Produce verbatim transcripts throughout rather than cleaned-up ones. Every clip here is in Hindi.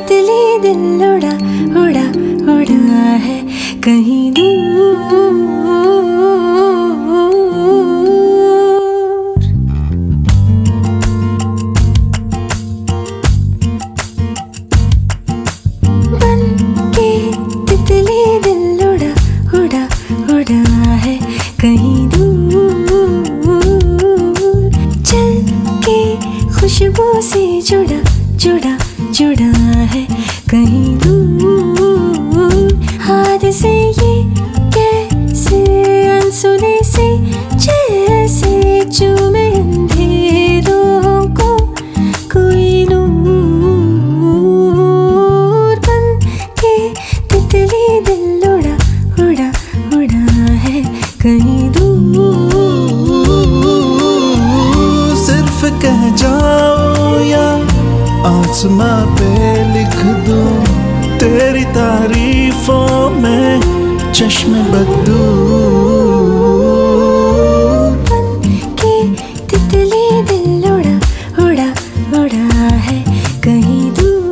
तितली दिल उड़ा उड़ा उड़ा है कहीं दूर। बन के तितली दिल उड़ा उड़ा उड़ा है कहीं दूर। चल के खुशबू से जुड़ा जुड़ा जुड़ा है कहीं दूर। हाथ से ये कैसे अनसुने से जैसे चूमे अंधेरों को कोई नूर। बन के तितली दिल उड़ा उड़ा उड़ा है कहीं दूर। सिर्फ कह जाओ या आसमां पे लिख दूं तेरी तारीफों में चश्मे बदू। बन के तितली दिल उड़ा उड़ा उड़ा है कहीं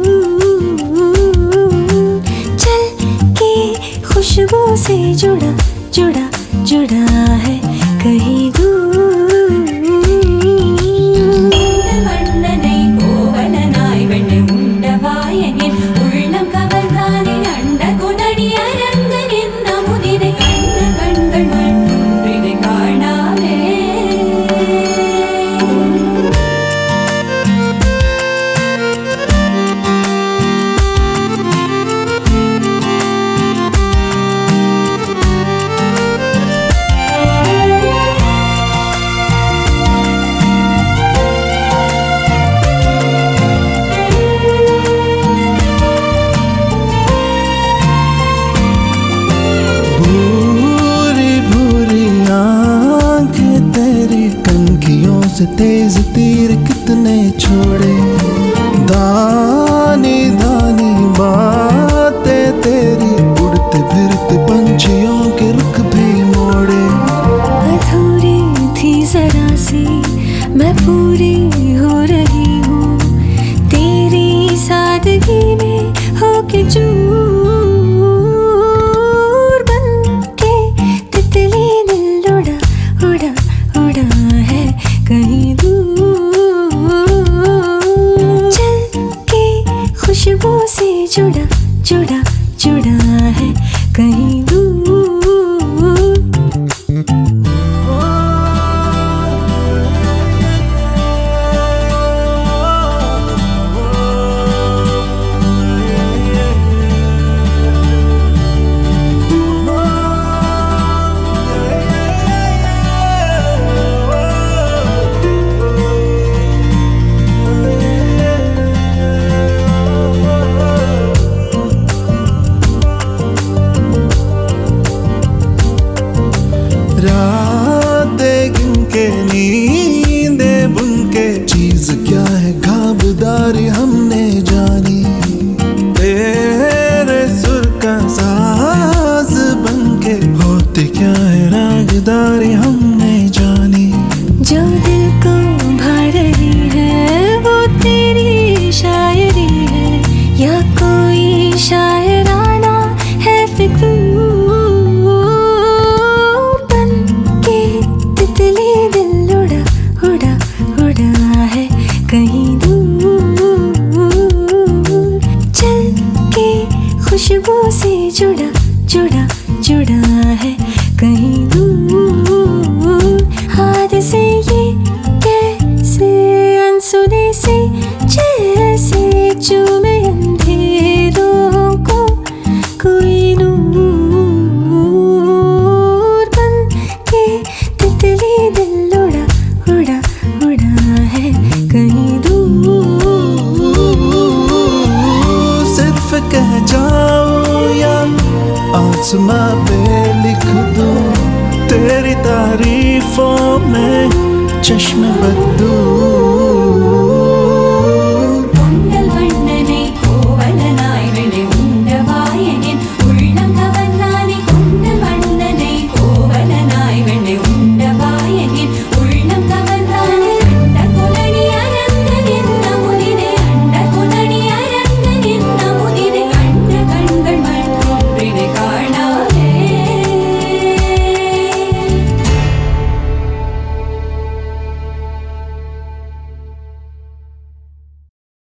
दूर। चल के खुशबू से जुड़ा जुड़ा जुड़ा है कहीं दूर। से तेज तीर कितने छोड़े, दानी दानी बातें तेरी उड़ते फिरते पंछियों के रुख भी मोड़े। अधूरी थी जरा सी मैं पूरी हो रही हूँ तेरी सादगी में होके चूर। बन के तितली दिल उड़ा उड़ा उड़ा है कहीं दूर। चल के खुशबू से जुड़ा जुड़ा जुड़ा है कहीं दूर। रातें गिन के नींदे बुन के चीज क्या है खाबदारी हमने जानी। तेरे सुर का साज बन के होते क्या है रागदारी हमने जानी। जो दिल को भा रही है वो तेरी शायरी है या कोई शायराना है फिक्र। कहीं दूर चल के खुशबू से जुड़ा जुड़ा जुड़ा है कहीं दूर। हाथ से ये कैसे अनसुने से जैसे चूमे अंधेरों को कोई नूर। बन के तितली दिल उड़ा उड़ा उड़ा है कहीं दूर। सिर्फ कह जाओ या आसमां पे लिख दूं तेरी तारीफों में चश्मे बदू।